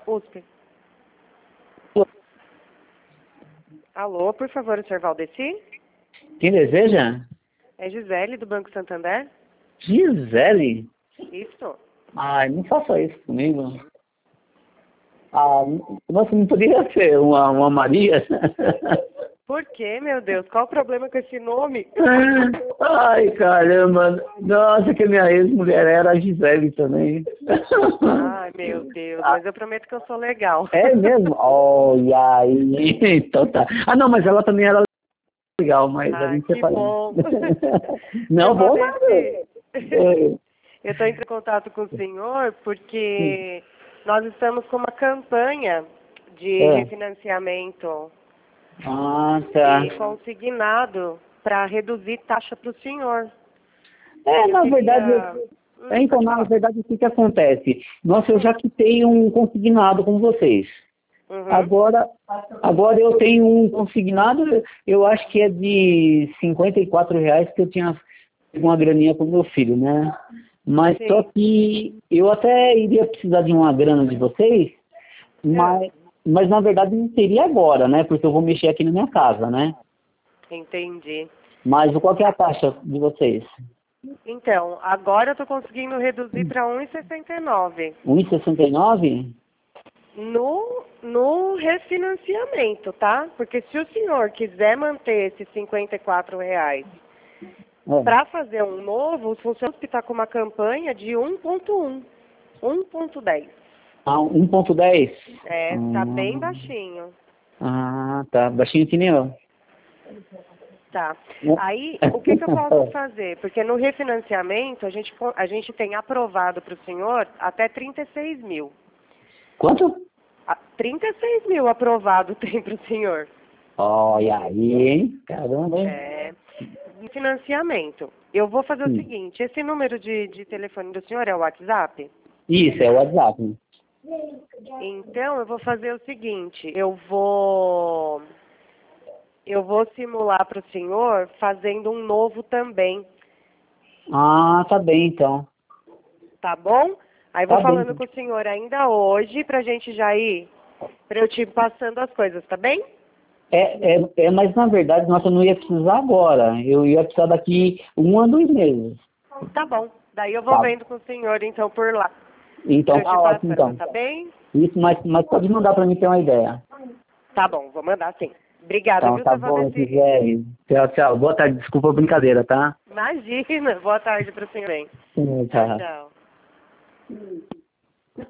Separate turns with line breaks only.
USP. Alô, por favor, o senhor Valdeci?
Quem deseja?
É Gisele, do Banco Santander?
Gisele?
Isso.
Ai, não faça isso comigo. Ah, nossa, não poderia ser uma Maria?
Por quê, meu Deus? Qual o problema com esse nome?
Ai, caramba. Nossa, que minha ex-mulher era a Gisele também.
Ai, meu Deus, mas eu prometo que eu sou legal.
É mesmo? Olha aí. Então tá. Ah, não, mas ela também era legal, mas a
Ai,
gente
que
separou.
bom.
Não,
Seu
vou nada.
Valdeci,
Oi.
eu estou entrando em contato com o senhor porque nós estamos com uma campanha de
É.
refinanciamento
Ah, tá.
de consignado para reduzir taxa para o senhor.
É,
Eu
na verdade,
queria...
então,
pode
na
falar.
verdade, o que acontece? Nossa, eu já quitei um consignado com vocês.
Uhum.
Agora eu tenho um consignado, eu acho que é de R$ 54, que eu tinha uma graninha para o meu filho, né? Mas só
Sim.
que eu até iria precisar de uma grana de vocês,
Ah,
mas na verdade não seria agora, né? Porque eu vou mexer aqui na minha casa, né?
entendi.
Mas qual que é a taxa de vocês?
Então, agora eu estou conseguindo reduzir para 1,69
1,69?
no refinanciamento, tá? Porque se o senhor quiser manter esses R$ 54
É.
para fazer um novo, os funcionários que está com uma campanha de 1,1, 1,10.
Ah, 1,10?
É, tá bem baixinho.
Tá. Baixinho que nem eu.
Tá. Aí, o que eu posso fazer? Porque no refinanciamento, a gente tem aprovado para o senhor até 36 mil.
Quanto?
36 mil aprovado tem para o senhor.
Olha aí, hein? Caramba, hein?
É, no financiamento. Eu vou fazer o
Sim.
seguinte, esse número de telefone do senhor é o WhatsApp?
Isso, é o WhatsApp.
Então, eu vou fazer o seguinte, eu vou simular para o senhor fazendo um novo também,
Ah, tá bem, então.
tá bom? Aí vou
Tá bem.
falando com o senhor ainda hoje pra gente já ir, pra eu te ir passando as coisas, tá bem?
Mas na verdade, nossa, eu não ia precisar agora. Eu ia precisar daqui 1 a 2 meses.
Tá bom. Daí eu vou
Tá.
vendo com o senhor então por lá, pra
Então
eu te
tá ótimo,
passando,
então.
tá bem?
Isso, mas pode mandar pra mim ter uma ideia.
Tá bom, vou mandar sim. Obrigada,
Então
viu,
tá
seu
bom,
Valdeci?
Gisele. Tchau, tchau. Boa tarde, desculpa a brincadeira, tá?
Imagina. Boa tarde pro senhor, hein? Tchau,
Tchau.
tchau.